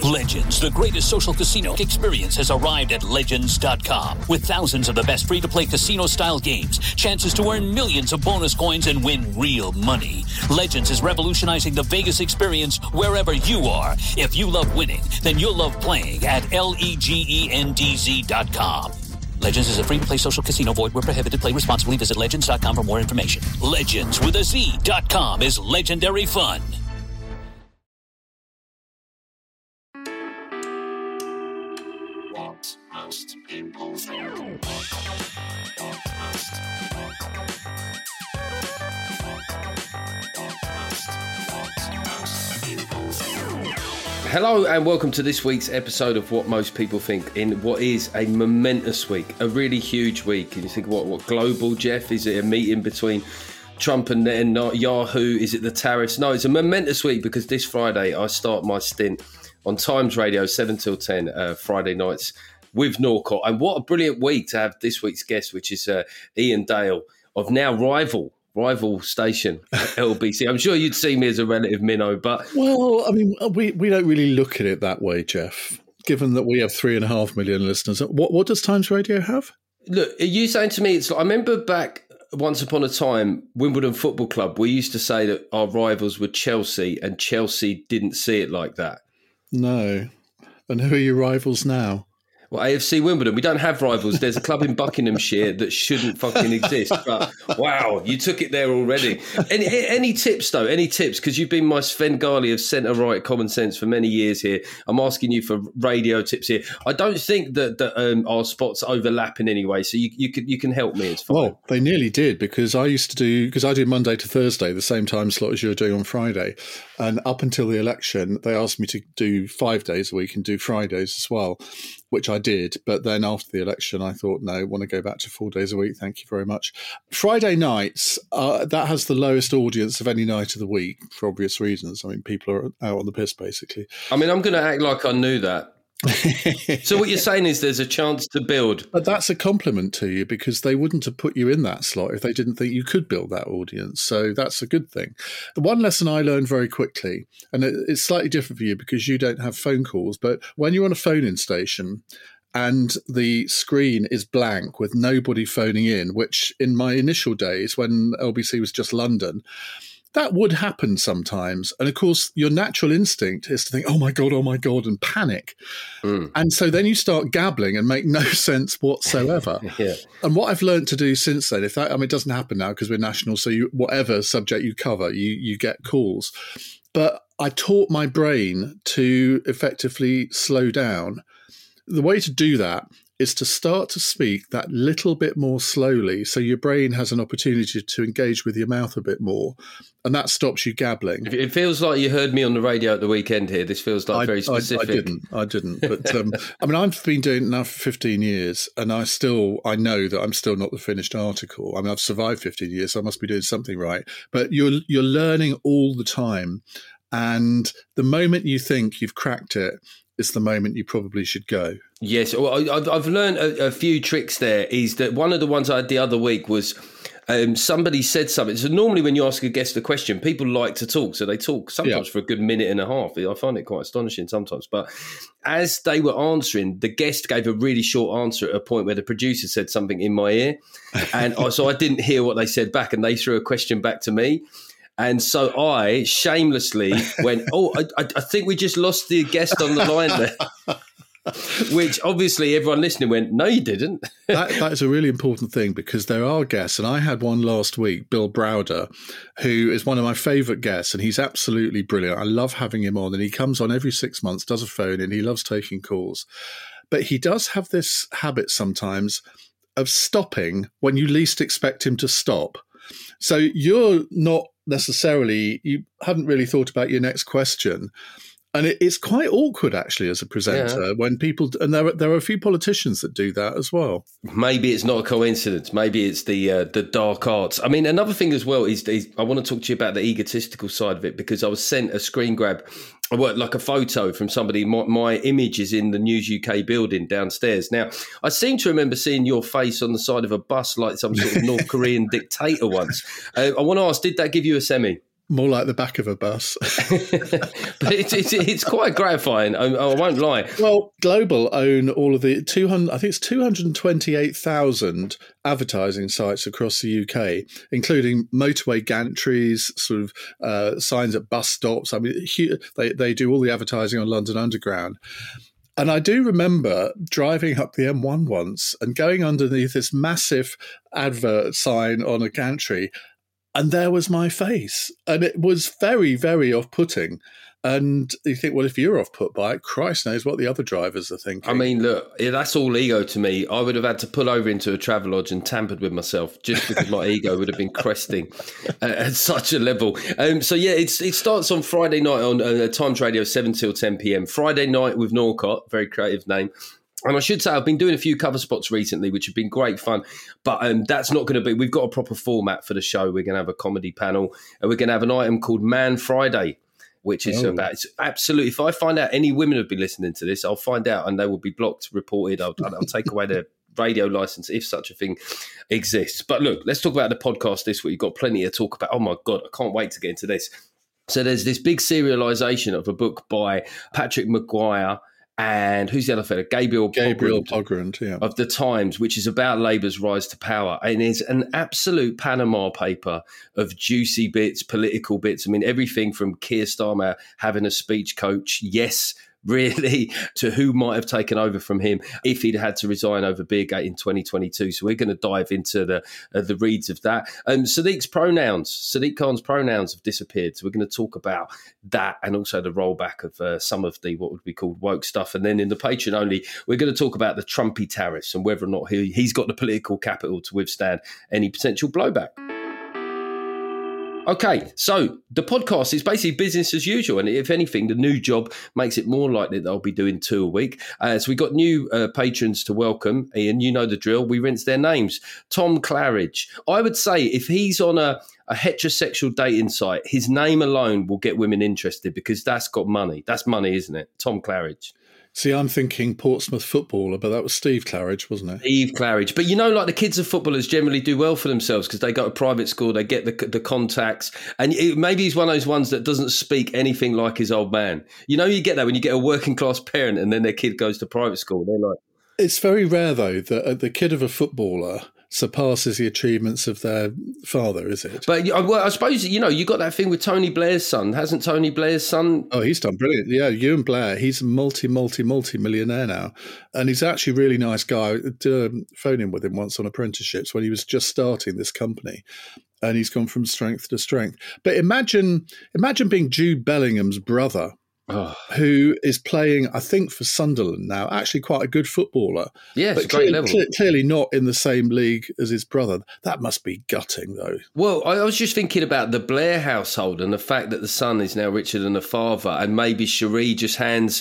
Legends, the greatest social casino experience, has arrived at Legends.com. With thousands of the best free-to-play casino-style games, chances to earn millions of bonus coins and win real money. Legends is revolutionizing the Vegas experience wherever you are. If you love winning, then you'll love playing at LEGENDZ.com. Legends is a free-to-play social casino. Void where prohibited. Play responsibly. Visit Legends.com for more information. Legends with a Z.com is legendary fun. What most people think. Hello and welcome to this week's episode of What Most People Think, in what is a momentous week, a really huge week. And you think, what global, Jeff? Is it a meeting between Trump and Yahoo? Is it the tariffs? No, it's a momentous week because this Friday I start my stint on Times Radio 7 till 10 Friday nights with Norcott. And what a brilliant week to have this week's guest, which is Ian Dale of now rival station LBC. I'm sure you'd see me as a relative minnow, but... Well, I mean, we don't really look at it that way, Jeff, given that we have 3.5 million listeners. What does Times Radio have? Look, are you saying to me, it's like, I remember back once upon a time, Wimbledon Football Club, we used to say that our rivals were Chelsea, and Chelsea didn't see it like that. No. And who are your rivals now? Well, AFC Wimbledon, we don't have rivals. There's a club in Buckinghamshire that shouldn't fucking exist. But wow, you took it there already. Any tips, though? Any tips? Because you've been my Svengali of centre-right common sense for many years here. I'm asking you for radio tips here. I don't think that our spots overlap in any way, so you can help me. It's fine. Well, they nearly did, because I do Monday to Thursday, the same time slot as you're doing on Friday. And up until the election, they asked me to do 5 days a week and do Fridays as well, which I did. But then after the election, I thought, no, I want to go back to 4 days a week. Thank you very much. Friday nights, that has the lowest audience of any night of the week for obvious reasons. I mean, people are out on the piss, basically. I mean, I'm going to act like I knew that. So what you're saying is there's a chance to build. But that's a compliment to you, because they wouldn't have put you in that slot if they didn't think you could build that audience. So that's a good thing. The one lesson I learned very quickly, and it's slightly different for you because you don't have phone calls, but when you're on a phone-in station and the screen is blank with nobody phoning in, which in my initial days when LBC was just London, that would happen sometimes. And of course, your natural instinct is to think, oh my God, and panic. And so then you start gabbling and make no sense whatsoever. Yeah. And what I've learned to do since then, it doesn't happen now because we're national, so whatever subject you cover, you get calls. But I taught my brain to effectively slow down. The way to do that is to start to speak that little bit more slowly so your brain has an opportunity to engage with your mouth a bit more, and that stops you gabbling. It feels like you heard me on the radio at the weekend here. This feels like very specific. I didn't. But I mean, I've been doing it now for 15 years, and I know that I'm still not the finished article. I mean, I've survived 15 years, so I must be doing something right. But you're learning all the time, and the moment you think you've cracked it is the moment you probably should go. Yes, well, I've learned a few tricks there. Is that one of the ones I had the other week was somebody said something. So normally when you ask a guest a question, people like to talk. So they talk sometimes for a good minute and a half. I find it quite astonishing sometimes. But as they were answering, the guest gave a really short answer at a point where the producer said something in my ear. And so I didn't hear what they said back, and they threw a question back to me. And so I shamelessly went, I think we just lost the guest on the line there. Which obviously everyone listening went, no, you didn't. That is a really important thing, because there are guests, and I had one last week, Bill Browder, who is one of my favourite guests, and he's absolutely brilliant. I love having him on, and he comes on every 6 months, does a phone in, he loves taking calls. But he does have this habit sometimes of stopping when you least expect him to stop. So you're not necessarily, you hadn't really thought about your next question. And it's quite awkward, actually, as a presenter, when people, and there are a few politicians that do that as well. Maybe it's not a coincidence. Maybe it's the dark arts. I mean, another thing as well is I want to talk to you about the egotistical side of it, because I was sent a screen grab, like a photo from somebody. My image is in the News UK building downstairs. Now, I seem to remember seeing your face on the side of a bus like some sort of North Korean dictator once. I want to ask, did that give you a semi? More like the back of a bus. But it's quite gratifying. I won't lie. Well, Global own all of the 228,000 advertising sites across the UK, including motorway gantries, sort of signs at bus stops. I mean, they do all the advertising on London Underground. And I do remember driving up the M1 once and going underneath this massive advert sign on a gantry, and there was my face. And it was very, very off-putting. And you think, well, if you're off-put by it, Christ knows what the other drivers are thinking. I mean, look, that's all ego to me. I would have had to pull over into a Travelodge and tampered with myself just because my ego would have been cresting at such a level. So, yeah, it starts on Friday night on Times Radio, 7 till 10 p.m. Friday night with Norcott, very creative name. And I should say I've been doing a few cover spots recently, which have been great fun. But that's not going to be – we've got a proper format for the show. We're going to have a comedy panel, and we're going to have an item called Man Friday, which is about – it's absolutely – if I find out any women have been listening to this, I'll find out and they will be blocked, reported. I'll take away their radio license if such a thing exists. But look, let's talk about the podcast this week. You've got plenty to talk about. Oh, my God, I can't wait to get into this. So there's this big serialisation of a book by Patrick Maguire and who's the other fella? Gabriel Pogrund, yeah. Of the Times, which is about Labour's rise to power. And it's an absolute Panama paper of juicy bits, political bits. I mean, everything from Keir Starmer having a speech coach, yes, really, to who might have taken over from him if he'd had to resign over Beergate in 2022. So we're going to dive into the reads of that. Sadiq Khan's pronouns have disappeared. So we're going to talk about that and also the rollback of some of the what would be called woke stuff. And then in the Patreon only, we're going to talk about the Trumpy tariffs and whether or not he's got the political capital to withstand any potential blowback. Okay, so the podcast is basically business as usual. And if anything, the new job makes it more likely that I'll be doing 2 a week. So we got new patrons to welcome. Ian, you know the drill. We rinse their names. Tom Claridge. I would say if he's on a heterosexual dating site, his name alone will get women interested because that's got money. That's money, isn't it? Tom Claridge. See, I'm thinking Portsmouth footballer, but that was Steve Claridge, wasn't it? Steve Claridge. But you know, like the kids of footballers generally do well for themselves because they go to private school, they get the contacts, and maybe he's one of those ones that doesn't speak anything like his old man. You know, you get that when you get a working class parent and then their kid goes to private school. They're like, it's very rare, though, that the kid of a footballer surpasses the achievements of their father, is it? But well, I suppose, you know, you got that thing with Tony Blair's son. Hasn't Tony Blair's son? Oh, he's done brilliant. Yeah, Ewan Blair, he's a multi-millionaire now. And he's actually a really nice guy. I did a phone-in with him once on apprenticeships when he was just starting this company. And he's gone from strength to strength. But imagine being Jude Bellingham's brother. Oh. Who is playing, I think, for Sunderland now, actually quite a good footballer. Yes, but great level. Clearly not in the same league as his brother. That must be gutting, though. Well, I was just thinking about the Blair household and the fact that the son is now richer than the father, and maybe Cherie just hands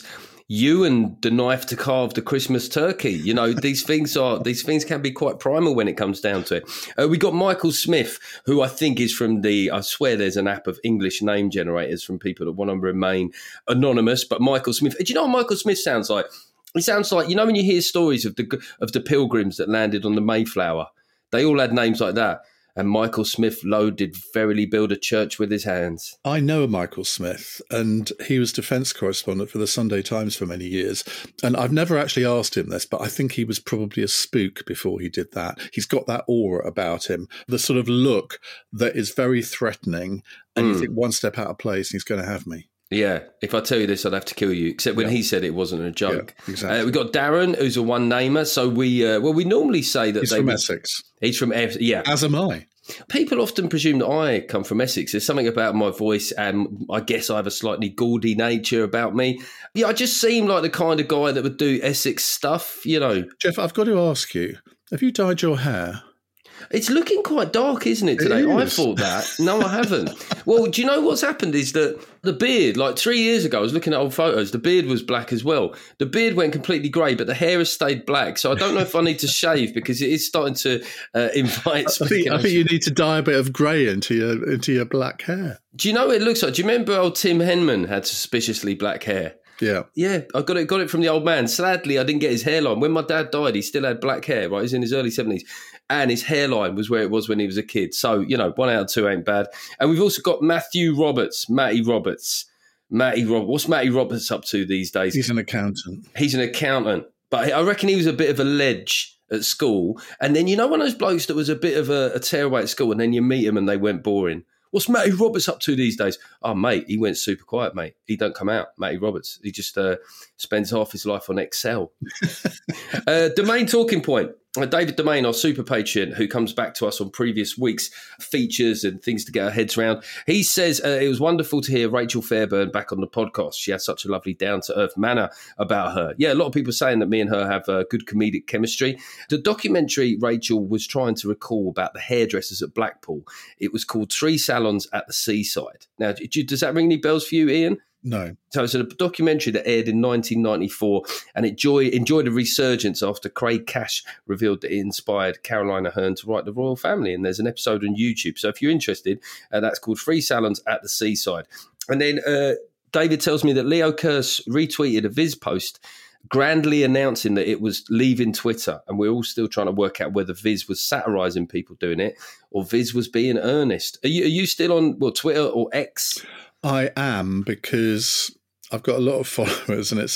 Ewan the knife to carve the Christmas turkey. You know, these things can be quite primal when it comes down to it. We got Michael Smith, who I think is from I swear there's an app of English name generators from people that want to remain anonymous, but Michael Smith. Do you know what Michael Smith sounds like? He sounds like, you know, when you hear stories of the pilgrims that landed on the Mayflower, they all had names like that. And Michael Smith, lo, did verily build a church with his hands. I know a Michael Smith, and he was defence correspondent for the Sunday Times for many years. And I've never actually asked him this, but I think he was probably a spook before he did that. He's got that aura about him, the sort of look that is very threatening. And you think one step out of place and he's going to have me. Yeah, if I tell you this, I'd have to kill you. Except when he said it wasn't a joke. Yeah, exactly. We got Darren, who's a one-namer. So we normally say that he's from Essex. He's from yeah. As am I. People often presume that I come from Essex. There's something about my voice, and I guess I have a slightly gaudy nature about me. Yeah, I just seem like the kind of guy that would do Essex stuff, you know. Jeff, I've got to ask you: have you dyed your hair? It's looking quite dark, isn't it, today? I thought that. No, I haven't. Well, do you know what's happened is that the beard, like 3 years ago, I was looking at old photos, the beard was black as well. The beard went completely grey, but the hair has stayed black. So I don't know if I need to shave because it is starting to invite speculation. I think you need to dye a bit of grey into your black hair. Do you know what it looks like? Do you remember old Tim Henman had suspiciously black hair? Yeah. Yeah, I got it from the old man. Sadly, I didn't get his hairline. When my dad died, he still had black hair, right? He was in his early 70s. And his hairline was where it was when he was a kid. So, 1 out of 2 ain't bad. And we've also got Matty Roberts. What's Matty Roberts up to these days? He's an accountant. But I reckon he was a bit of a ledge at school. And then, one of those blokes that was a bit of a tearaway at school, and then you meet him and they went boring. What's Matty Roberts up to these days? Oh, mate, he went super quiet, mate. He don't come out, Matty Roberts. He just spends half his life on Excel. Domain talking point. David Domain, our super patron, who comes back to us on previous weeks' features and things to get our heads around. He says it was wonderful to hear Rachel Fairburn back on the podcast. She has such a lovely down-to-earth manner about her. Yeah, a lot of people saying that me and her have good comedic chemistry. The documentary Rachel was trying to recall about the hairdressers at Blackpool, it was called 3 Salons at the Seaside. Now, does that ring any bells for you, Ian? No. So it's a documentary that aired in 1994 and it enjoyed a resurgence after Craig Cash revealed that it inspired Caroline Aherne to write The Royal Family. And there's an episode on YouTube. So if you're interested, that's called 3 Salons at the Seaside. And then David tells me that Leo Kearse retweeted a Viz post grandly announcing that it was leaving Twitter. And we're all still trying to work out whether Viz was satirising people doing it or Viz was being earnest. Are you still on Twitter or X? I am, because I've got a lot of followers, and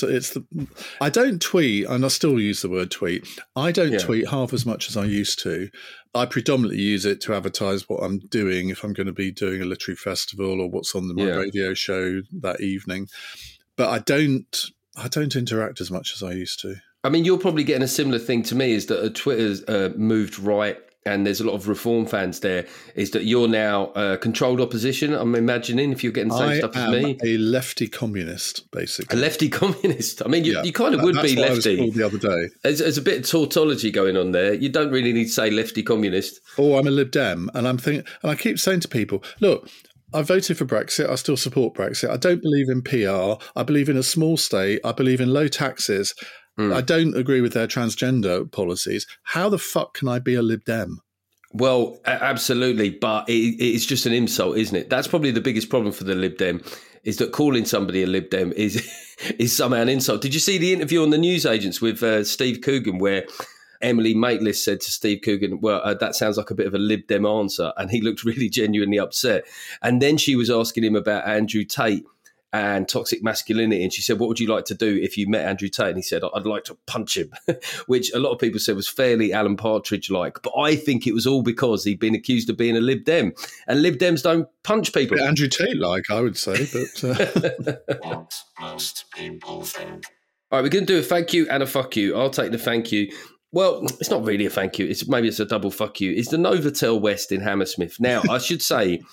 I don't tweet, and I still use the word tweet. I don't tweet half as much as I used to. I predominantly use it to advertise what I'm doing, if I'm going to be doing a literary festival or what's on my radio show that evening. But I don't interact as much as I used to. I mean, you're probably getting a similar thing to me, is that Twitter's moved right. And there's a lot of reform fans there, is that you're now controlled opposition, I'm imagining, if you're getting the same stuff as me. I am a lefty communist, basically. A lefty communist? I mean, you kind of would be lefty. That's what I was called the other day. There's a bit of tautology going on there. You don't really need to say lefty communist. Oh, I'm a Lib Dem. And I keep saying to people, look, I voted for Brexit. I still support Brexit. I don't believe in PR. I believe in a small state. I believe in low taxes. I don't agree with their transgender policies. How the fuck can I be a Lib Dem? Well, absolutely, but it's just an insult, isn't it? That's probably the biggest problem for the Lib Dem, is that calling somebody a Lib Dem is somehow an insult. Did you see the interview on the newsagents with Steve Coogan, where Emily Maitlis said to Steve Coogan, well, that sounds like a bit of a Lib Dem answer, and he looked really genuinely upset. And then she was asking him about Andrew Tate and toxic masculinity. And she said, what would you like to do if you met Andrew Tate? And he said, I'd like to punch him, which a lot of people said was fairly Alan Partridge-like. But I think it was all because he'd been accused of being a Lib Dem. And Lib Dems don't punch people. Andrew Tate-like, I would say. But What most people think. All right, we're going to do a thank you and a fuck you. I'll take the thank you. Well, it's not really a thank you. Maybe it's a double fuck you. It's the Novotel West in Hammersmith. Now, I should say,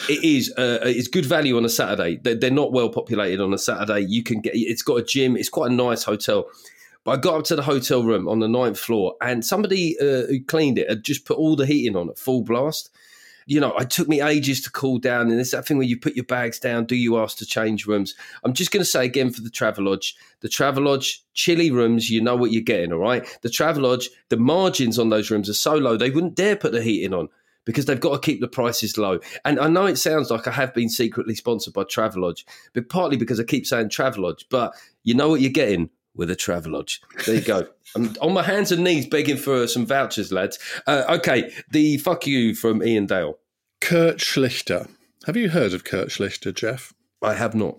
it's good value on a Saturday. They're not well populated on a Saturday. It's got a gym. It's quite a nice hotel. But I got up to the hotel room on the 9th floor, and somebody who cleaned it had just put all the heating on at full blast. It took me ages to cool down. And it's that thing where you put your bags down. Do you ask to change rooms? I'm just going to say again for the Travelodge. The Travelodge, chilly rooms, you know what you're getting, all right? The Travelodge, the margins on those rooms are so low, they wouldn't dare put the heating on, because they've got to keep the prices low. And I know it sounds like I have been secretly sponsored by Travelodge, but partly because I keep saying Travelodge. But you know what you're getting with a Travelodge. There you go. I'm on my hands and knees begging for some vouchers, lads. Okay, the fuck you from Ian Dale. Kurt Schlichter. Have you heard of Kurt Schlichter, Jeff? I have not.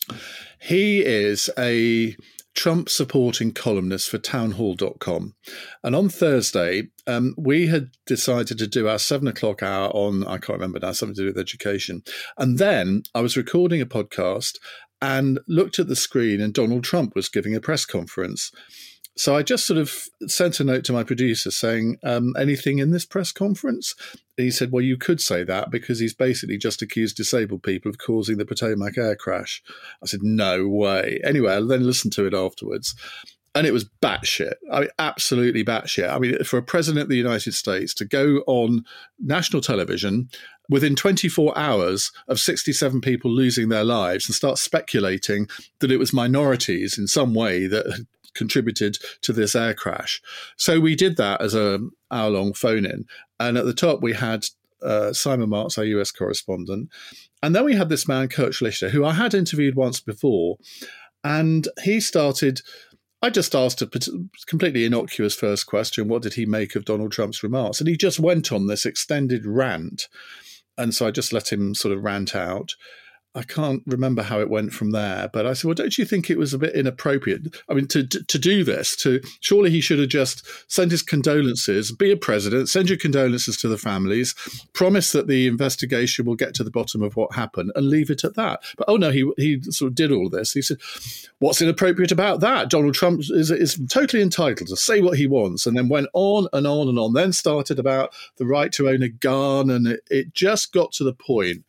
He is a Trump-supporting columnist for townhall.com. And on Thursday, we had decided to do our 7 o'clock hour on, I can't remember now, something to do with education. And then I was recording a podcast and looked at the screen, and Donald Trump was giving a press conference. So I just sort of sent a note to my producer saying, anything in this press conference? And he said, well, you could say that because he's basically just accused disabled people of causing the Potomac air crash. I said, no way. Anyway, I then listened to it afterwards. And it was batshit. I mean, absolutely batshit. I mean, for a president of the United States to go on national television within 24 hours of 67 people losing their lives and start speculating that it was minorities in some way that had contributed to this air crash. So we did that as an hour-long phone-in. And at the top, we had Simon Marks, our US correspondent. And then we had this man, Kurt Schlichter, who I had interviewed once before. And he started... I just asked a completely innocuous first question. What did he make of Donald Trump's remarks? And he just went on this extended rant. And so I just let him sort of rant out. I can't remember how it went from there, but I said, well, don't you think it was a bit inappropriate? I mean, to do this, surely he should have just sent his condolences, be a president, send your condolences to the families, promise that the investigation will get to the bottom of what happened and leave it at that. But oh no, he sort of did all this. He said, what's inappropriate about that? Donald Trump is totally entitled to say what he wants, and then went on and on and on, then started about the right to own a gun, and it just got to the point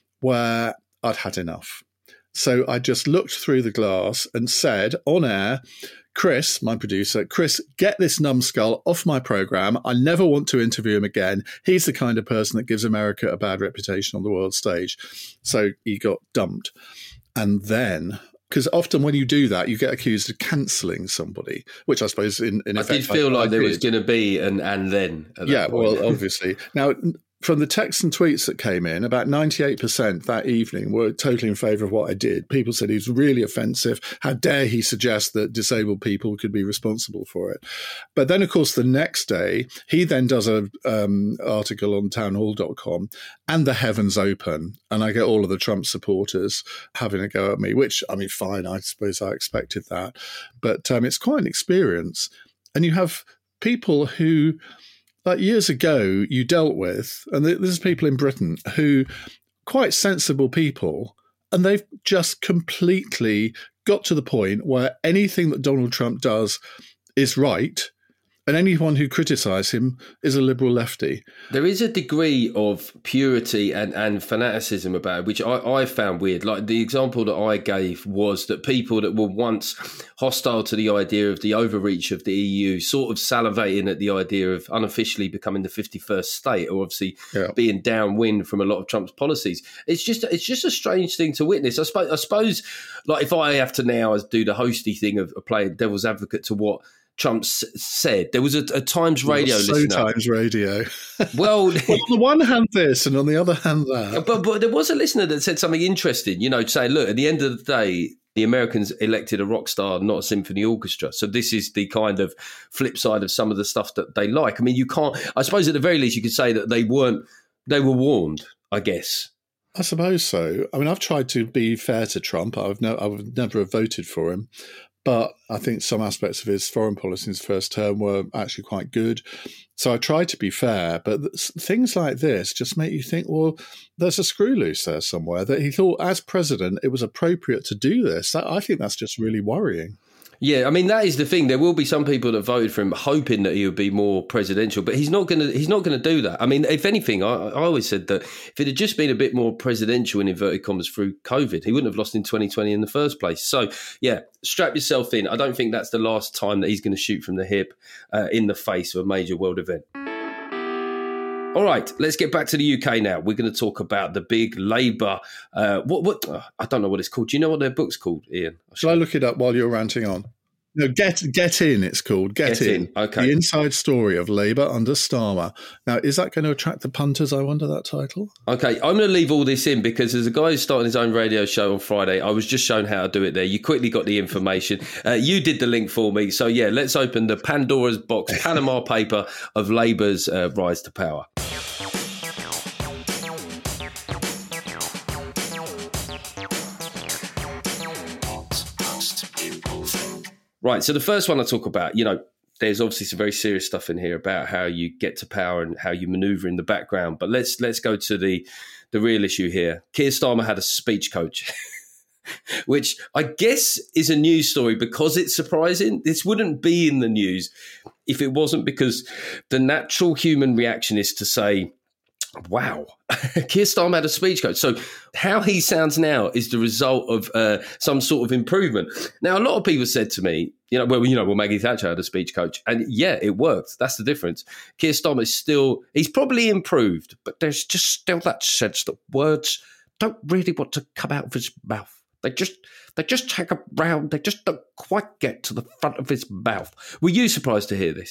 where I'd had enough. So I just looked through the glass and said on air, Chris, my producer, Chris, get this numbskull off my program. I never want to interview him again. He's the kind of person that gives America a bad reputation on the world stage. So he got dumped. And then, because often when you do that, you get accused of cancelling somebody, which I suppose in effect... I did feel like there was going to be an and then. Yeah, well, obviously. Now, from the texts and tweets that came in, about 98% that evening were totally in favour of what I did. People said he was really offensive. How dare he suggest that disabled people could be responsible for it? But then, of course, the next day, he then does an article on townhall.com and the heavens open. And I get all of the Trump supporters having a go at me, which, I mean, fine, I suppose I expected that. But it's quite an experience. And you have people who... like years ago, you dealt with, and this is people in Britain who, quite sensible people, and they've just completely got to the point where anything that Donald Trump does is right, and anyone who criticises him is a liberal lefty. There is a degree of purity and fanaticism about it, which I found weird. Like the example that I gave was that people that were once hostile to the idea of the overreach of the EU, sort of salivating at the idea of unofficially becoming the 51st state, or obviously being downwind from a lot of Trump's policies. It's just a strange thing to witness. I suppose, like if I have to now do the hosty thing of playing devil's advocate to what Trump said, there was a Times Radio listener. Times Radio. Well, on the one hand this, and on the other hand that. But there was a listener that said something interesting, saying, look, at the end of the day, the Americans elected a rock star, not a symphony orchestra. So this is the kind of flip side of some of the stuff that they like. I mean, you can't, I suppose at the very least you could say that they were warned, I guess. I suppose so. I mean, I've tried to be fair to Trump. I would never have voted for him. But I think some aspects of his foreign policy in his first term were actually quite good. So I tried to be fair. But things like this just make you think, well, there's a screw loose there somewhere, that he thought as president it was appropriate to do this. I think that's just really worrying. Yeah, I mean, that is the thing. There will be some people that voted for him hoping that he would be more presidential, but he's not going to do that. I mean, if anything, I always said that if it had just been a bit more presidential in inverted commas through COVID, he wouldn't have lost in 2020 in the first place. So, yeah, strap yourself in. I don't think that's the last time that he's going to shoot from the hip in the face of a major world event. All right, let's get back to the UK now. We're going to talk about the big Labour. I don't know what it's called. Do you know what their book's called, Ian? Shall I look it up while you're ranting on? No, Get In, it's called. Get In. Okay. The inside story of Labour under Starmer. Now, is that going to attract the punters, I wonder, that title? Okay, I'm going to leave all this in because there's a guy who's starting his own radio show on Friday. I was just shown how to do it there. You quickly got the information. You did the link for me. So, yeah, let's open the Pandora's box, Panama paper of Labour's rise to power. Right, so the first one I talk about, there's obviously some very serious stuff in here about how you get to power and how you manoeuvre in the background. But let's go to the real issue here. Keir Starmer had a speech coach, which I guess is a news story because it's surprising. This wouldn't be in the news if it wasn't because the natural human reaction is to say, wow, Keir Starmer had a speech coach. So how he sounds now is the result of some sort of improvement. Now, a lot of people said to me, well, Maggie Thatcher had a speech coach. And yeah, it worked. That's the difference. Keir Starmer is he's probably improved, but there's just still that sense that words don't really want to come out of his mouth. They just hang around. They just don't quite get to the front of his mouth. Were you surprised to hear this?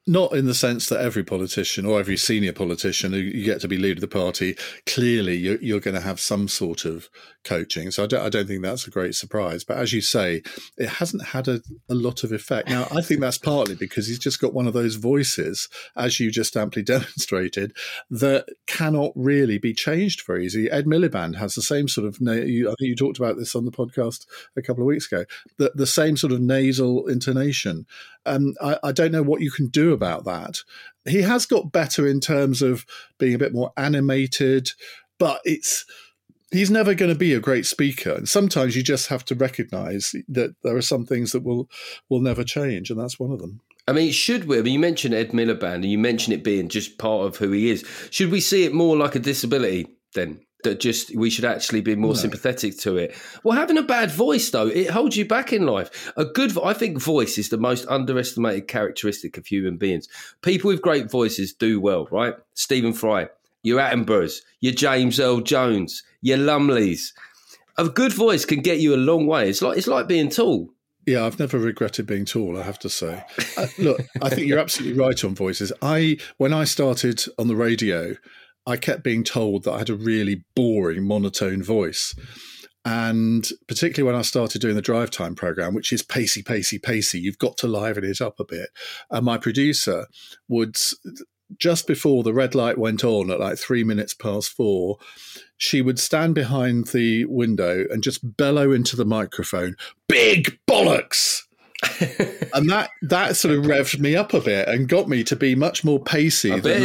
Not in the sense that every politician or every senior politician who you get to be leader of the party, clearly you're going to have some sort of coaching. So I don't think that's a great surprise. But as you say, it hasn't had a lot of effect. Now, I think that's partly because he's just got one of those voices, as you just amply demonstrated, that cannot really be changed very easily. Ed Miliband has the same sort of, I think you talked about this on the podcast a couple of weeks ago, the same sort of nasal intonation. I don't know what you can do about that. He has got better in terms of being a bit more animated, but he's never going to be a great speaker. And sometimes you just have to recognise that there are some things that will never change, and that's one of them. I mean, should we? I mean, you mentioned Ed Miliband, and you mentioned it being just part of who he is. Should we see it more like a disability then? That just we should actually be more sympathetic to it. Well, having a bad voice, though, it holds you back in life. I think voice is the most underestimated characteristic of human beings. People with great voices do well, right? Stephen Fry, your Attenboroughs, your James Earl Jones, your Lumleys. A good voice can get you a long way. It's like being tall. Yeah, I've never regretted being tall, I have to say. Look, I think you're absolutely right on voices. When I started on the radio, I kept being told that I had a really boring, monotone voice. And particularly when I started doing the drive time program, which is pacey, pacey, pacey, you've got to liven it up a bit. And my producer would, just before the red light went on at like 4:03, she would stand behind the window and just bellow into the microphone, "Big bollocks!" And that sort of revved me up a bit and got me to be much more pacey than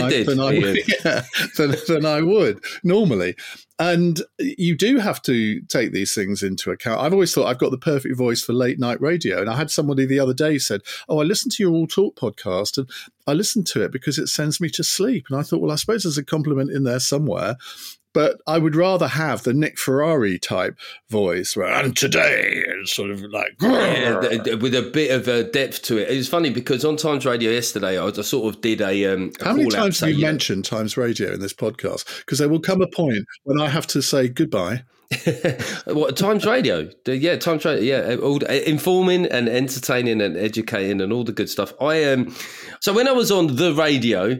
I would normally. And you do have to take these things into account. I've always thought I've got the perfect voice for late night radio. And I had somebody the other day said, "Oh, I listened to your All Talk podcast and I listened to it because it sends me to sleep." And I thought, well, I suppose there's a compliment in there somewhere. But I would rather have the Nick Ferrari type voice, and today is sort of like... with a bit of depth to it. It was funny because on Times Radio yesterday, I sort of did a How many times have you mentioned Times Radio in this podcast? Because there will come a point when I have to say goodbye. What, Times Radio? Times Radio. Yeah, all, informing and entertaining and educating and all the good stuff. So when I was on the radio,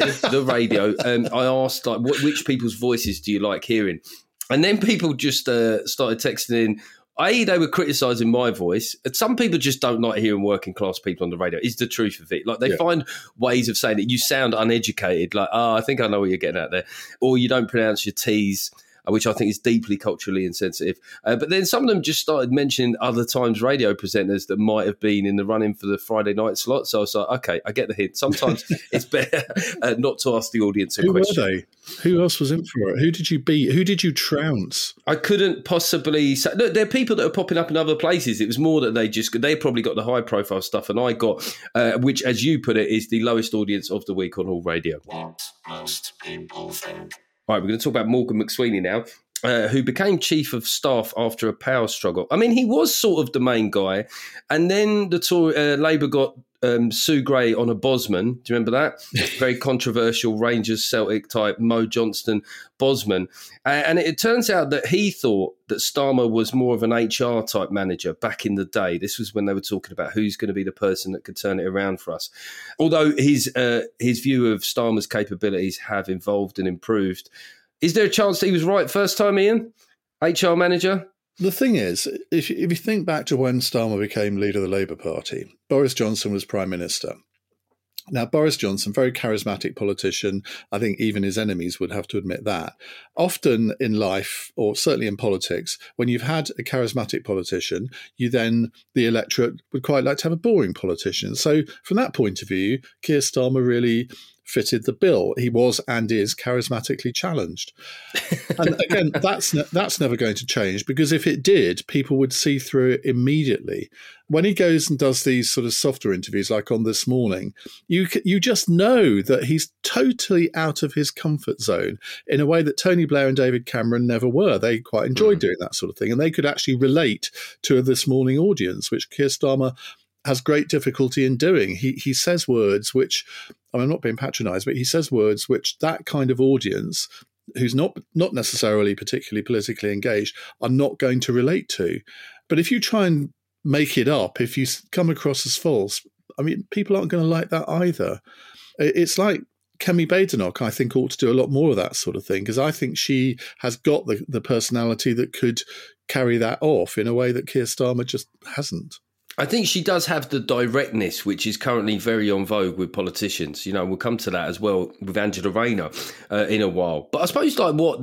I asked like, which people's voices do you like hearing? And then people just started texting in. They were criticising my voice. Some people just don't like hearing working class people on the radio. Is the truth of it. Like they find ways of saying it. You sound uneducated. Like, I think I know what you're getting at there. Or you don't pronounce your T's, which I think is deeply culturally insensitive. But then some of them just started mentioning other Times Radio presenters that might have been in the running for the Friday night slot. So I was like, okay, I get the hint. Sometimes it's better not to ask the audience a question. Who were they? Who else was in for it? Who did you beat? Who did you trounce? I couldn't possibly say. Look, there are people that are popping up in other places. It was more that they probably got the high profile stuff, and I got, which, as you put it, is the lowest audience of the week on All Radio. What most people think. All right, we're going to talk about Morgan McSweeney now, who became chief of staff after a power struggle. I mean, he was sort of the main guy, and then the Labour got Sue Gray on a Bosman. Do you remember that? Very controversial Rangers Celtic type Mo Johnston Bosman. And it turns out that he thought that Starmer was more of an HR type manager back in the day. This was when they were talking about who's going to be the person that could turn it around for us. Although his view of Starmer's capabilities have evolved and improved. Is there a chance that he was right first time, Ian? HR manager? The thing is, if you think back to when Starmer became leader of the Labour Party, Boris Johnson was Prime Minister. Now, Boris Johnson, very charismatic politician, I think even his enemies would have to admit that. Often in life, or certainly in politics, when you've had a charismatic politician, the electorate would quite like to have a boring politician. So from that point of view, Keir Starmer really fitted the bill. He was and is charismatically challenged. And again, that's never going to change, because if it did, people would see through it immediately. When he goes and does these sort of softer interviews like on This Morning, you just know that he's totally out of his comfort zone in a way that Tony Blair and David Cameron never were. They quite enjoyed doing that sort of thing, and they could actually relate to a This Morning audience, which Keir Starmer has great difficulty in doing. He says words which, I'm not being patronised, but he says words which that kind of audience, who's not necessarily particularly politically engaged, are not going to relate to. But if you try and make it up, if you come across as false, I mean, people aren't going to like that either. It's like Kemi Badenoch, I think, ought to do a lot more of that sort of thing, because I think she has got the personality that could carry that off in a way that Keir Starmer just hasn't. I think she does have the directness, which is currently very on vogue with politicians. You know, we'll come to that as well with Angela Rayner in a while. But I suppose like what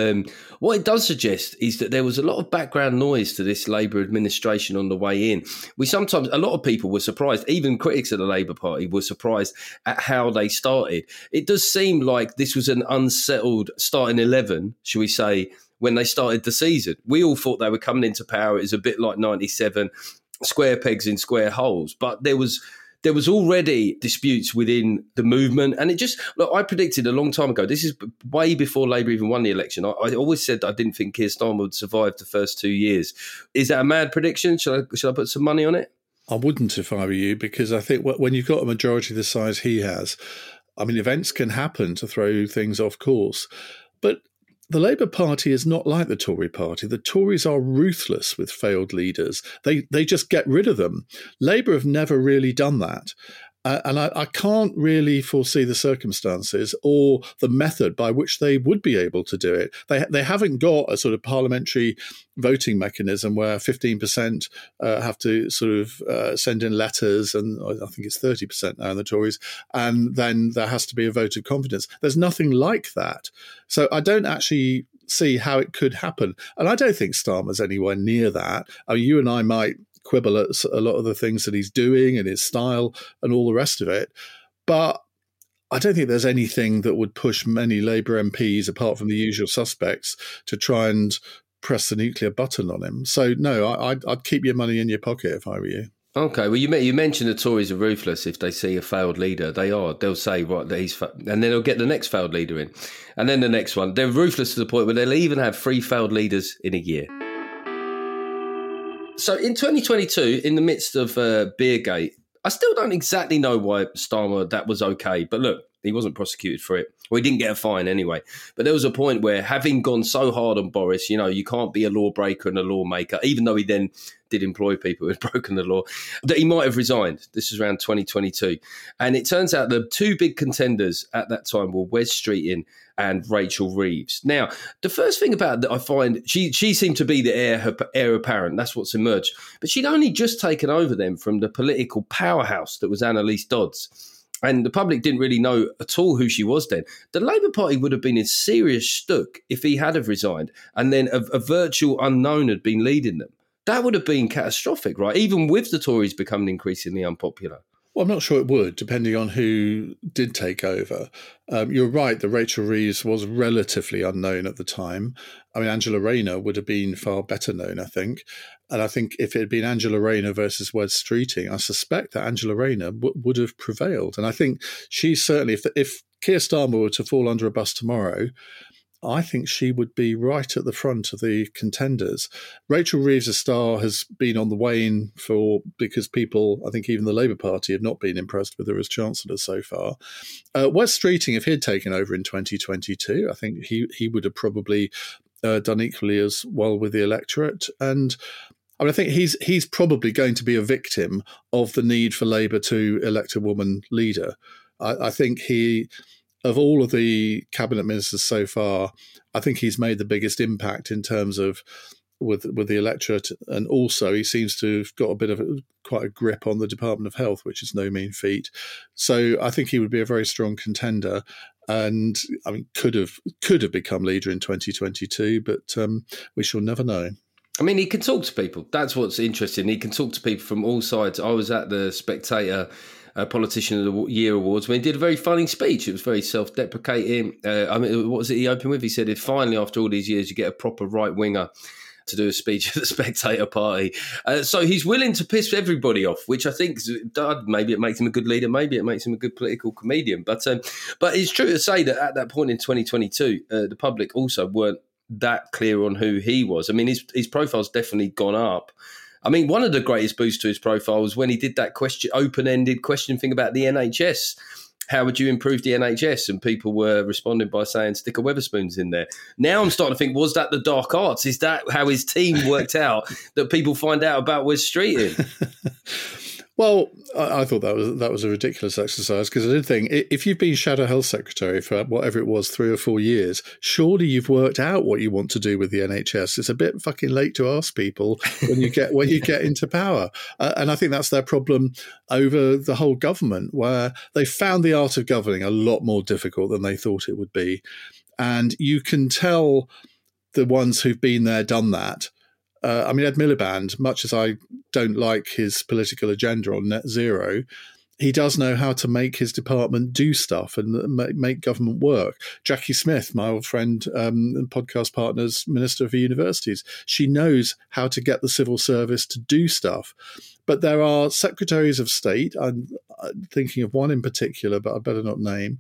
it does suggest is that there was a lot of background noise to this Labour administration on the way in. A lot of people were surprised, even critics of the Labour Party were surprised at how they started. It does seem like this was an unsettled starting 11, shall we say, when they started the season. We all thought they were coming into power. It was a bit like 97. Square pegs in square holes, but there was already disputes within the movement, and I predicted a long time ago. This is way before Labour even won the election. I always said I didn't think Keir Starmer would survive the first 2 years. Is that a mad prediction? Should I put some money on it? I wouldn't if I were you, because I think when you've got a majority the size he has, I mean, events can happen to throw things off course, but the Labour Party is not like the Tory Party. The Tories are ruthless with failed leaders. They just get rid of them. Labour have never really done that. And I can't really foresee the circumstances or the method by which they would be able to do it. They haven't got a sort of parliamentary voting mechanism where 15% have to sort of send in letters, and I think it's 30% now in the Tories, and then there has to be a vote of confidence. There's nothing like that. So I don't actually see how it could happen. And I don't think Starmer's anywhere near that. I mean, you and I might quibble at a lot of the things that he's doing and his style and all the rest of it. But I don't think there's anything that would push many Labour MPs, apart from the usual suspects, to try and press the nuclear button on him. So, no, I'd keep your money in your pocket if I were you. Okay, well, you mentioned the Tories are ruthless. If they see a failed leader, they'll say, right, that he's and then they'll get the next failed leader in. And then the next one. They're ruthless to the point where they'll even have 3 failed leaders in a year. So in 2022, in the midst of Beergate, I still don't exactly know why Starmer, that was okay. But look, he wasn't prosecuted for it. Well, he didn't get a fine anyway. But there was a point where, having gone so hard on Boris, you know, you can't be a lawbreaker and a lawmaker, even though he then did employ people who had broken the law, that he might have resigned. This was around 2022. And it turns out the 2 big contenders at that time were Wes Streeting and Rachel Reeves. Now, the first thing about that I find, she seemed to be the heir apparent. That's what's emerged. But she'd only just taken over them from the political powerhouse that was Annalise Dodds. And the public didn't really know at all who she was then. The Labour Party would have been in serious stuck if he had have resigned and then a virtual unknown had been leading them. That would have been catastrophic, right? Even with the Tories becoming increasingly unpopular. Well, I'm not sure it would, depending on who did take over. You're right that Rachel Reeves was relatively unknown at the time. I mean, Angela Rayner would have been far better known, I think. And I think if it had been Angela Rayner versus Wes Streeting, I suspect that Angela Rayner would have prevailed. And I think she certainly, if Keir Starmer were to fall under a bus tomorrow, I think she would be right at the front of the contenders. Rachel Reeves' star has been on the wane because people, I think even the Labour Party, have not been impressed with her as Chancellor so far. Wes Streeting, if he had taken over in 2022, I think he would have probably done equally as well with the electorate. And I mean, I think he's probably going to be a victim of the need for Labour to elect a woman leader. I think of all of the cabinet ministers so far, I think he's made the biggest impact in terms of with the electorate, and also he seems to have got a bit of quite a grip on the Department of Health, which is no mean feat. So I think he would be a very strong contender, and I mean could have become leader in 2022, but we shall never know. I mean, he can talk to people. That's what's interesting. He can talk to people from all sides. I was at the Spectator Politician of the Year Awards when he did a very funny speech. It was very self-deprecating. I mean, what was it he opened with? He said, if finally, after all these years, you get a proper right-winger to do a speech at the Spectator Party. So he's willing to piss everybody off, which I think maybe it makes him a good leader, maybe it makes him a good political comedian. But it's true to say that at that point in 2022, the public also weren't that clear on who he was. I mean, his profile's definitely gone up. I mean, one of the greatest boosts to his profile was when he did that open-ended question thing about the NHS. How would you improve the NHS? And people were responding by saying, stick a Wetherspoons in there. Now I'm starting to think, was that the dark arts? Is that how his team worked out that people find out about Wes Streeting? Well, I thought that was a ridiculous exercise, because I did think, if you've been Shadow Health Secretary for whatever it was, 3 or 4 years, surely you've worked out what you want to do with the NHS. It's a bit fucking late to ask people when you get into power, and I think that's their problem over the whole government, where they found the art of governing a lot more difficult than they thought it would be, and you can tell the ones who've been there, done that. I mean, Ed Miliband, much as I don't like his political agenda on net zero, he does know how to make his department do stuff and make government work. Jackie Smith, my old friend and podcast partner's Minister for Universities, she knows how to get the civil service to do stuff. But there are secretaries of state, I'm thinking of one in particular, but I better not name,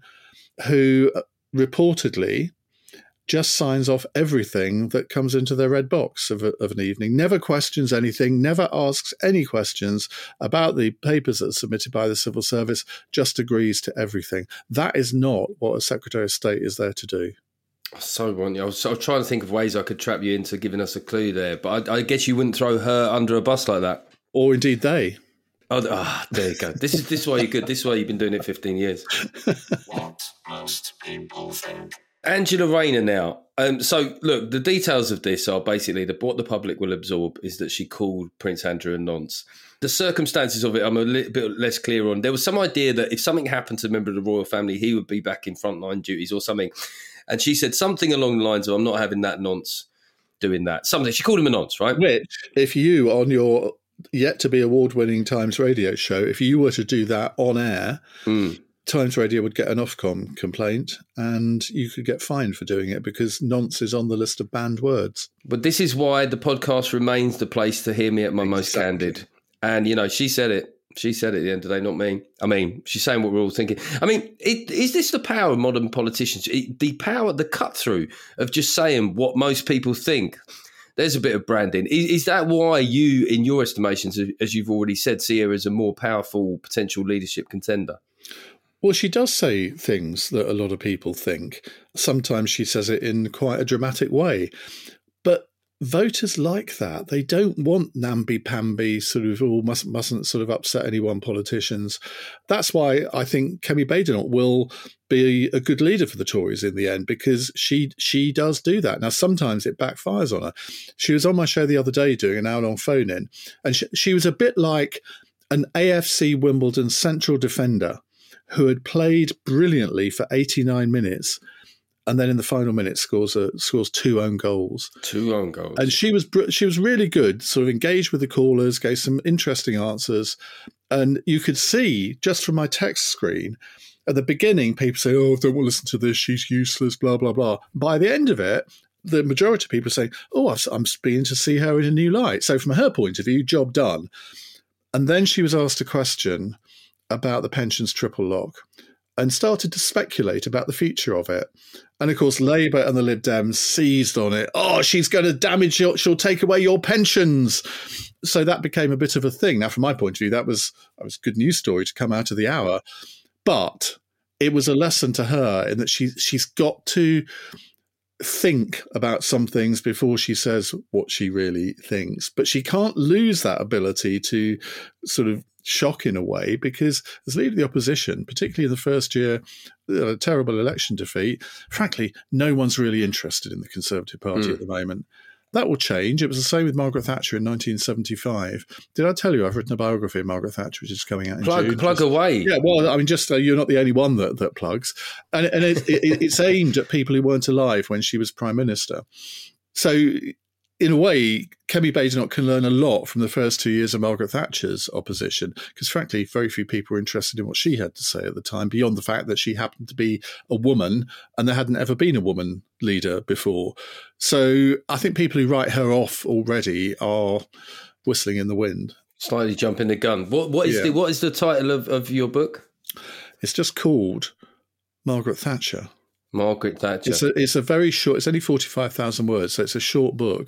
who reportedly just signs off everything that comes into their red box of an evening, never questions anything, never asks any questions about the papers that are submitted by the civil service, just agrees to everything. That is not what a Secretary of State is there to do. So, Ron, I was trying to think of ways I could trap you into giving us a clue there, but I guess you wouldn't throw her under a bus like that. Or indeed they. Oh, there you go. This is why you're good. This is why you've been doing it 15 years. What most people think. Angela Rayner now. So, look, the details of this are basically what the public will absorb is that she called Prince Andrew a nonce. The circumstances of it, I'm a little bit less clear on. There was some idea that if something happened to a member of the royal family, he would be back in frontline duties or something. And she said something along the lines of, I'm not having that nonce doing that. Something. She called him a nonce, right? Which, if you, on your yet-to-be award-winning Times Radio show, if you were to do that on air... Times Radio would get an Ofcom complaint and you could get fined for doing it, because nonce is on the list of banned words. But this is why the podcast remains the place to hear me at my most candid. And, she said it. She said it at the end of the day, not me. I mean, she's saying what we're all thinking. I mean, is this the power of modern politicians? The power, the cut-through of just saying what most people think. There's a bit of branding. Is that why you, in your estimations, as you've already said, see her as a more powerful potential leadership contender? Well, she does say things that a lot of people think. Sometimes she says it in quite a dramatic way. But voters like that. They don't want namby-pamby sort of, mustn't sort of upset any one politicians. That's why I think Kemi Badenoch will be a good leader for the Tories in the end, because she does do that. Now, sometimes it backfires on her. She was on my show the other day doing an hour-long phone-in, and she was a bit like an AFC Wimbledon central defender who had played brilliantly for 89 minutes, and then in the final minute scores 2 own goals. 2 own goals. And she was really good, sort of engaged with the callers, gave some interesting answers. And you could see, just from my text screen, at the beginning, people say, oh, don't want to listen to this, she's useless, blah, blah, blah. By the end of it, the majority of people are saying, oh, I'm beginning to see her in a new light. So from her point of view, job done. And then she was asked a question about the pensions triple lock and started to speculate about the future of it. And of course, Labour and the Lib Dems seized on it. Oh, she's going to damage she'll take away your pensions. So that became a bit of a thing. Now, from my point of view, that was a good news story to come out of the hour. But it was a lesson to her in that she's got to think about some things before she says what she really thinks. But she can't lose that ability to sort of shock in a way, because as leader of the opposition, particularly in the first year, a terrible election defeat, frankly, no one's really interested in the Conservative Party at the moment. That will change. It was the same with Margaret Thatcher in 1975. Did I tell you I've written a biography of Margaret Thatcher, which is coming out in June? Plug away. Yeah, well, I mean, just you're not the only one that plugs. And it's aimed at people who weren't alive when she was Prime Minister. So, in a way, Kemi Badenoch can learn a lot from the first 2 years of Margaret Thatcher's opposition, because frankly, very few people were interested in what she had to say at the time, beyond the fact that she happened to be a woman and there hadn't ever been a woman leader before. So I think people who write her off already are whistling in the wind. Slightly jumping the gun. What is the title of your book? It's just called Margaret Thatcher. Margaret Thatcher. It's a very short, it's only 45,000 words, so it's a short book.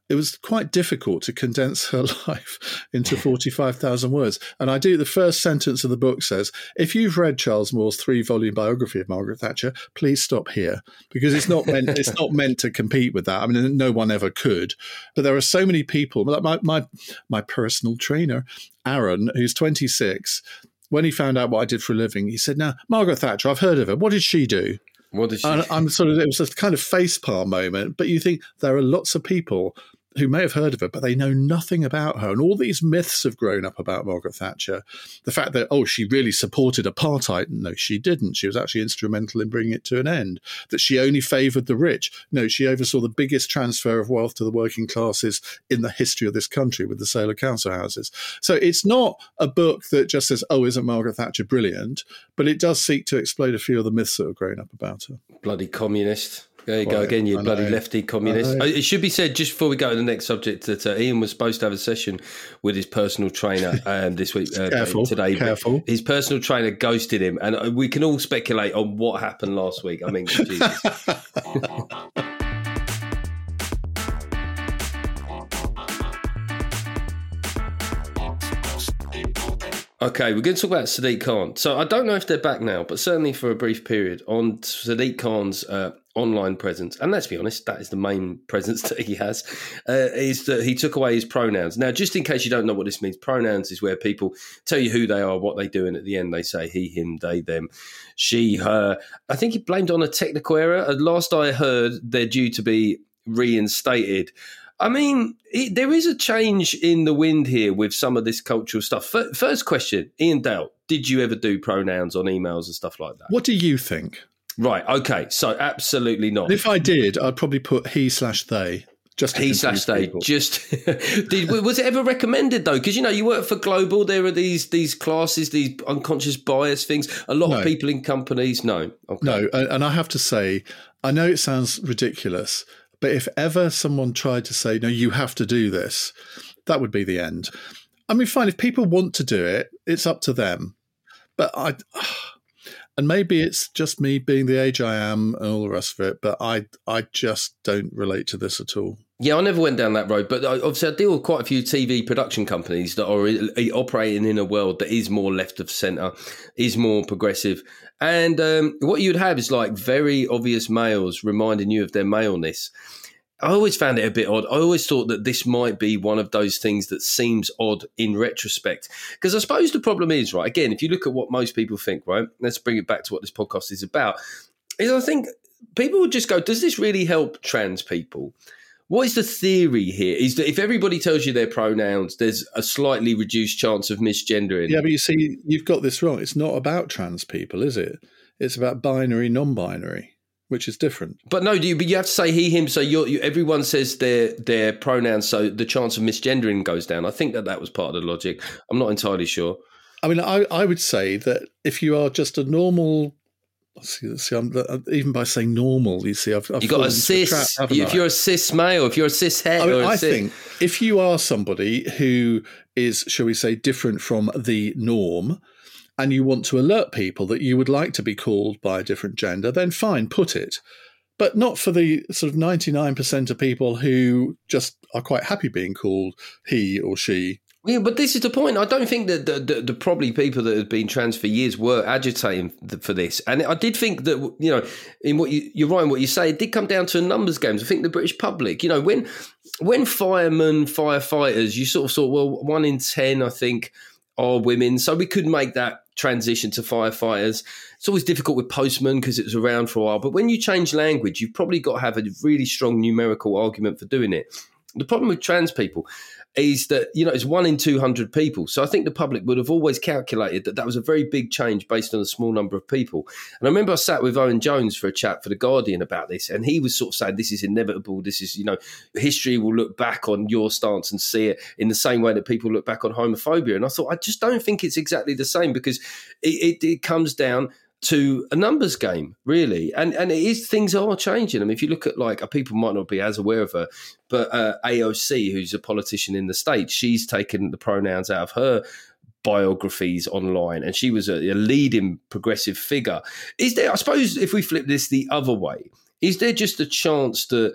it was quite difficult to condense her life into 45,000 words. And the first sentence of the book says, if you've read Charles Moore's 3-volume biography of Margaret Thatcher, please stop here, because it's not meant to compete with that. I mean, no one ever could. But there are so many people, like my personal trainer, Aaron, who's 26, when he found out what I did for a living, he said, now, Margaret Thatcher, I've heard of her. What did she do? What did she? It was a kind of facepalm moment, but you think there are lots of people who may have heard of her, but they know nothing about her. And all these myths have grown up about Margaret Thatcher. The fact that, she really supported apartheid. No, she didn't. She was actually instrumental in bringing it to an end. That she only favoured the rich. No, she oversaw the biggest transfer of wealth to the working classes in the history of this country with the sale of council houses. So it's not a book that just says, isn't Margaret Thatcher brilliant? But it does seek to explode a few of the myths that have grown up about her. Bloody communist. There you go again, you bloody lefty communist. It should be said, just before we go to the next subject, that Ian was supposed to have a session with his personal trainer this week. Today. Careful. His personal trainer ghosted him, and we can all speculate on what happened last week. I mean, Jesus. Okay, we're going to talk about Sadiq Khan. So I don't know if they're back now, but certainly for a brief period on Sadiq Khan's online presence, and let's be honest, that is the main presence that he has, is that he took away his pronouns. Now, just in case you don't know what this means, pronouns is where people tell you who they are, what they do, and at the end they say he, him, they, them, she, her. I think he blamed on a technical error. Last I heard, they're due to be reinstated. I mean, there is a change in the wind here with some of this cultural stuff. First question, Ian Dale, did you ever do pronouns on emails and stuff like that? What do you think? Right, okay, so absolutely not. If I did, I'd probably put he/they. Just he/they. Just was it ever recommended though? Because you work for Global. There are these classes, these unconscious bias things. A lot of people in companies, no. Okay. No, and I have to say, I know it sounds ridiculous, but if ever someone tried to say, no, you have to do this, that would be the end. I mean, fine, if people want to do it, it's up to them. But and maybe it's just me being the age I am and all the rest of it, but I just don't relate to this at all. Yeah, I never went down that road, but obviously I deal with quite a few TV production companies that are operating in a world that is more left of centre, is more progressive. And what you'd have is like very obvious males reminding you of their maleness. I always found it a bit odd. I always thought that this might be one of those things that seems odd in retrospect. Because I suppose the problem is, right, again, if you look at what most people think, right, let's bring it back to what this podcast is about, is I think people would just go, does this really help trans people? What is the theory here? Is that if everybody tells you their pronouns, there's a slightly reduced chance of misgendering? Yeah, but you see, you've got this wrong. It's not about trans people, is it? It's about binary, non-binary, which is different. But no, but you have to say he, him, so everyone says their pronouns, so the chance of misgendering goes down. I think that was part of the logic. I'm not entirely sure. I mean, I would say that if you are just a normal... even by saying normal, you see, I've got a cis. If you're a cis male, if you're a cis het, I think if you are somebody who is, shall we say, different from the norm, and you want to alert people that you would like to be called by a different gender, then fine, put it. But not for the sort of 99% of people who just are quite happy being called he or she. Yeah, but this is the point. I don't think that the probably people that have been trans for years were agitating for this. And I did think that, in what you're right in what you say, it did come down to numbers games. I think the British public, when firemen, firefighters, you sort of thought, well, 1 in 10, I think, are women. So we could make that transition to firefighters. It's always difficult with postmen because it was around for a while. But when you change language, you've probably got to have a really strong numerical argument for doing it. The problem with trans people is that, it's 1 in 200 people. So I think the public would have always calculated that was a very big change based on a small number of people. And I remember I sat with Owen Jones for a chat for The Guardian about this, and he was sort of saying, this is inevitable. This is, history will look back on your stance and see it in the same way that people look back on homophobia. And I thought, I just don't think it's exactly the same, because it comes down to a numbers game, really. And it is, things are changing. I mean, if you look at people might not be as aware of her, but AOC, who's a politician in the States, she's taken the pronouns out of her biographies online, and she was a leading progressive figure. Is there, I suppose, if we flip this the other way, is there just a chance that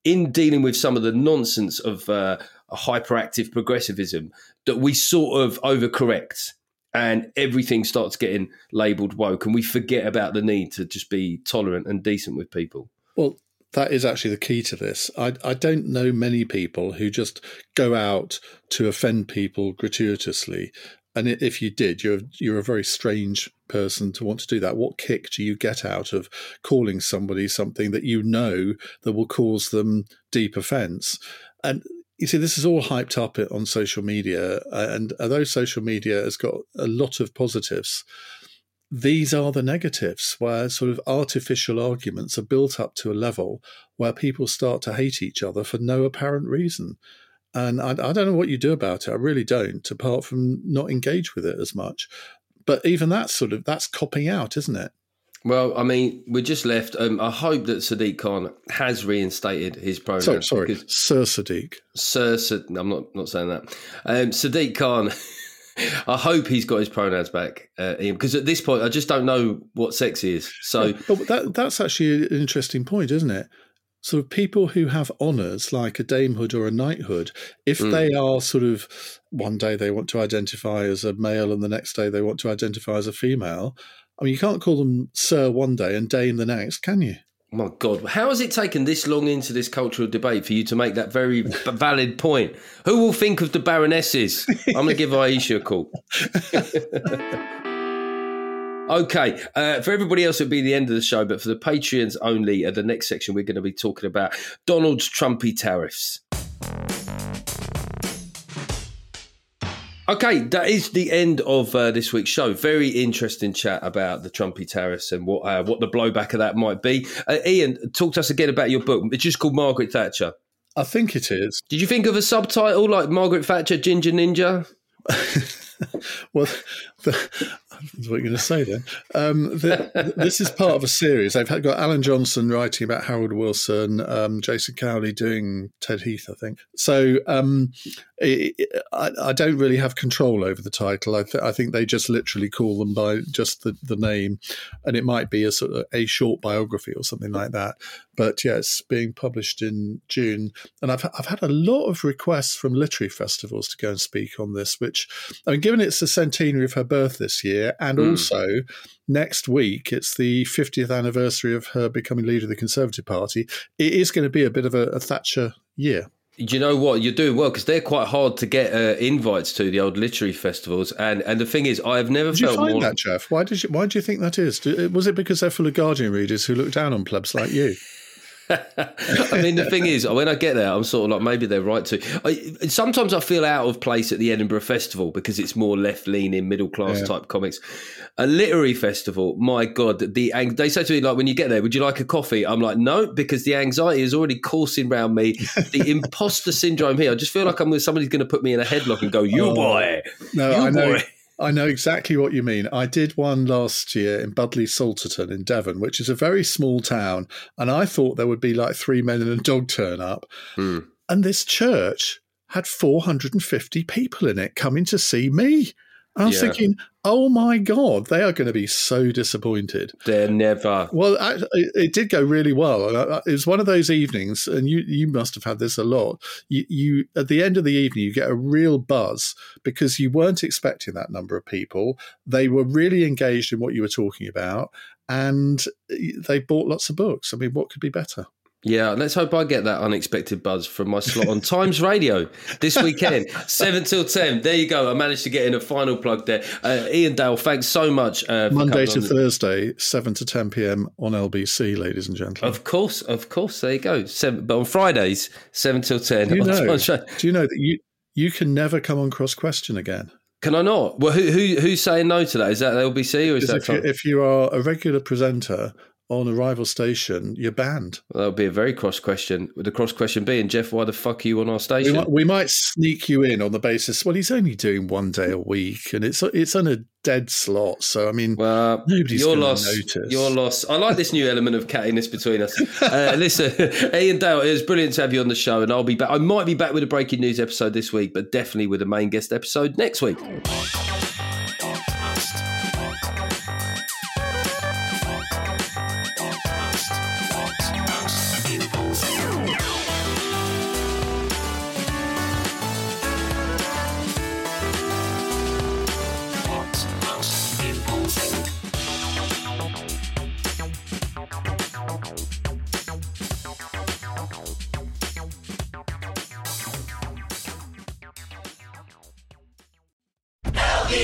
in dealing with some of the nonsense of hyperactive progressivism that we sort of overcorrect and everything starts getting labelled woke and we forget about the need to just be tolerant and decent with people. Well, that is actually the key to this. I don't know many people who just go out to offend people gratuitously. And if you did, you're a very strange person to want to do that. What kick do you get out of calling somebody something that you know that will cause them deep offence? And you see, this is all hyped up on social media, and although social media has got a lot of positives, these are the negatives, where sort of artificial arguments are built up to a level where people start to hate each other for no apparent reason. And I don't know what you do about it. I really don't, apart from not engage with it as much. But even that's copping out, isn't it? Well, I mean, we just left. I hope that Sadiq Khan has reinstated his pronouns. Sorry, Sir Sadiq. I'm not saying that. Sadiq Khan, I hope he's got his pronouns back, Ian, because at this point, I just don't know what sex he is. So, but that's actually an interesting point, isn't it? Sort of people who have honours like a damehood or a knighthood, if they are sort of one day they want to identify as a male and the next day they want to identify as a female, I mean, you can't call them Sir one day and Dame the next, can you? Oh my God, how has it taken this long into this cultural debate for you to make that very valid point? Who will think of the Baronesses? I'm going to give Aisha a call. Okay, for everybody else, it'll be the end of the show, but for the Patreons only, the next section, we're going to be talking about Donald's Trumpy tariffs. Okay, that is the end of this week's show. Very interesting chat about the Trumpy tariffs and what the blowback of that might be. Ian, talk to us again about your book. It's just called Margaret Thatcher. I think it is. Did you think of a subtitle like Margaret Thatcher, Ginger Ninja? Well, that's what you're going to say then. This is part of a series. I've got Alan Johnson writing about Harold Wilson, Jason Cowley doing Ted Heath, I think. So I don't really have control over the title. I think they just literally call them by just the name, and it might be a sort of a short biography or something like that. But yeah, it's being published in June, and I've had a lot of requests from literary festivals to go and speak on this. Which, I mean, given it's the centenary of her birth this year, and also next week it's the 50th anniversary of her becoming leader of the Conservative Party, it is going to be a bit of a Thatcher year. Do you know what? You're doing well, because they're quite hard to get invites to, the old literary festivals. And the thing is, I have never felt more... Did you find that, Jeff? Why do you think that is? Was it because they're full of Guardian readers who look down on plebs like you? I mean, the thing is, when I get there, I'm sort of like, maybe they're right to. Sometimes I feel out of place at the Edinburgh Festival because it's more left-leaning, middle-class type comics. A literary festival, my God, they say to me, like, when you get there, would you like a coffee? I'm like, no, because the anxiety is already coursing around me. The imposter syndrome here, I just feel like somebody's going to put me in a headlock and go, you boy. No, you I know. Boy. I know exactly what you mean. I did one last year in Budleigh Salterton in Devon, which is a very small town, and I thought there would be like 3 men and a dog turn up. And this church had 450 people in it coming to see me. I was thinking, oh my God, they are going to be so disappointed. They're never. Well, it did go really well. It was one of those evenings, and you must have had this a lot. You at the end of the evening, you get a real buzz because you weren't expecting that number of people. They were really engaged in what you were talking about, and they bought lots of books. I mean, what could be better? Yeah, let's hope I get that unexpected buzz from my slot on Times Radio this weekend, 7 till 10. There you go. I managed to get in a final plug there. Ian Dale, thanks so much. Monday to Thursday, 7 to 10 p.m. on LBC, ladies and gentlemen. Of course. There you go. But on Fridays, 7 till 10. Do you know that you can never come on Cross Question again? Can I not? Well, who's saying no to that? Is that LBC or is that... If you are a regular presenter on a rival station, you're banned. Well, that would be a very cross question. With the cross question being, Jeff, why the fuck are you on our station? We might sneak you in on the basis, well, he's only doing 1 day a week and it's on a dead slot. So, I mean, nobody's going to notice. Your loss. I like this new element of cattiness between us. Listen, Ian Dale, it was brilliant to have you on the show, and I'll be back. I might be back with a breaking news episode this week, but definitely with a main guest episode next week.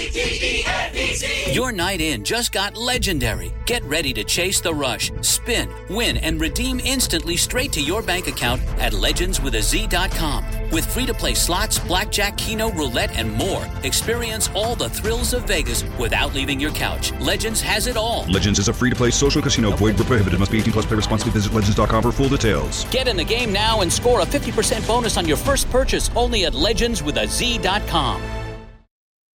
Your night in just got legendary. Get ready to chase the rush, spin, win, and redeem instantly straight to your bank account at legendswithaz.com. With free-to-play slots, blackjack, keno, roulette, and more, experience all the thrills of Vegas without leaving your couch. Legends has it all. Legends is a free-to-play social casino. Void where prohibited. Must be 18 plus. Play responsibly. Visit legends.com for full details. Get in the game now and score a 50% bonus on your first purchase only at legendswithaz.com.